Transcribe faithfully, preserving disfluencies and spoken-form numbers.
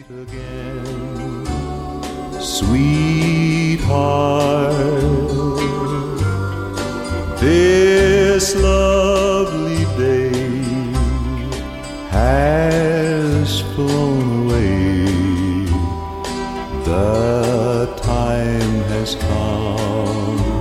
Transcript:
again, sweetheart, this lovely day has flown away. The time has come